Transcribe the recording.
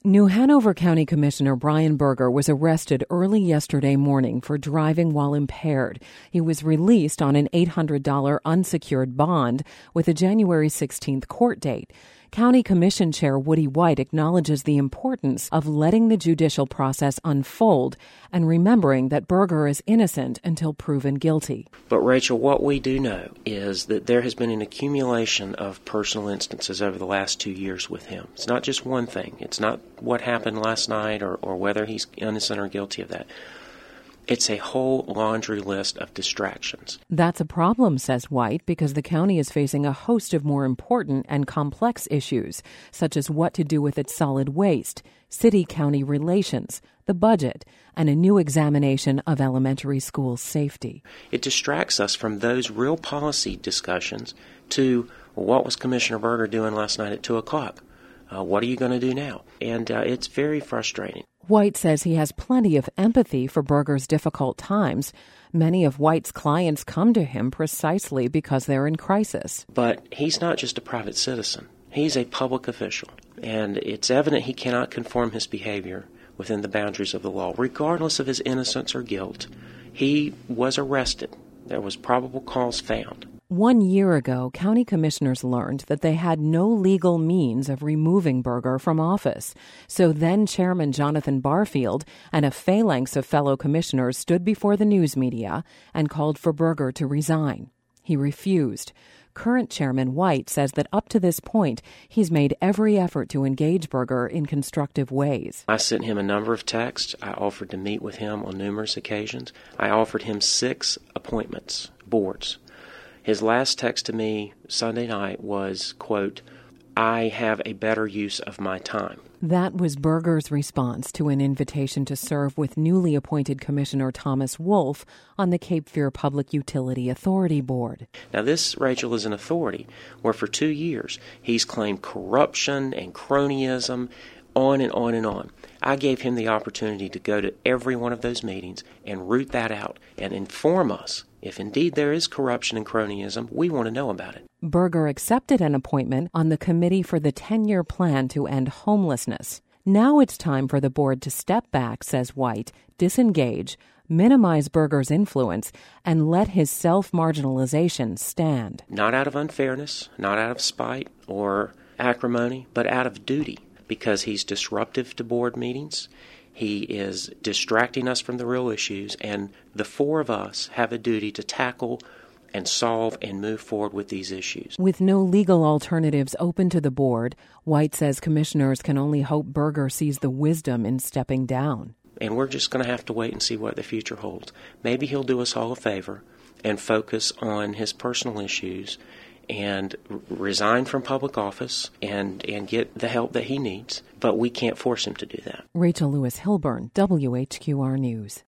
New Hanover County Commissioner Brian Berger was arrested early yesterday morning for driving while impaired. He was released on an $800 unsecured bond with a January 16th court date. County Commission Chair Woody White acknowledges the importance of letting the judicial process unfold and remembering that Berger is innocent until proven guilty. But, Rachel, what we do know is that there has been an accumulation of personal instances over the last 2 years with him. It's not just one thing. It's not what happened last night or whether he's innocent or guilty of that. It's a whole laundry list of distractions. That's a problem, says White, because the county is facing a host of more important and complex issues, such as what to do with its solid waste, city-county relations, the budget, and a new examination of elementary school safety. It distracts us from those real policy discussions to, well, what was Commissioner Berger doing last night at 2 o'clock? What are you going to do now? And it's very frustrating. White says he has plenty of empathy for Berger's difficult times. Many of White's clients come to him precisely because they're in crisis. But he's not just a private citizen. He's a public official. And it's evident he cannot conform his behavior within the boundaries of the law. Regardless of his innocence or guilt, he was arrested. There was probable cause found. 1 year ago, county commissioners learned that they had no legal means of removing Berger from office. So then Chairman Jonathan Barfield and a phalanx of fellow commissioners stood before the news media and called for Berger to resign. He refused. Current Chairman White says that up to this point, he's made every effort to engage Berger in constructive ways. I sent him a number of texts. I offered to meet with him on numerous occasions. I offered him 6 appointments, boards. His last text to me Sunday night was, quote, "I have a better use of my time." That was Berger's response to an invitation to serve with newly appointed Commissioner Thomas Wolf on the Cape Fear Public Utility Authority Board. Now this, Rachel, is an authority where for 2 years he's claimed corruption and cronyism, on and on and on. I gave him the opportunity to go to every one of those meetings and root that out and inform us. If indeed there is corruption and cronyism, we want to know about it. Berger accepted an appointment on the Committee for the 10-Year Plan to End Homelessness. Now it's time for the board to step back, says White, disengage, minimize Berger's influence, and let his self-marginalization stand. Not out of unfairness, not out of spite or acrimony, but out of duty, because he's disruptive to board meetings. He is distracting us from the real issues, and the 4 of us have a duty to tackle and solve and move forward with these issues. With no legal alternatives open to the board, White says commissioners can only hope Berger sees the wisdom in stepping down. And we're just going to have to wait and see what the future holds. Maybe he'll do us all a favor and focus on his personal issues and resign from public office and get the help that he needs. But we can't force him to do that. Rachel Lewis Hilburn, WHQR News.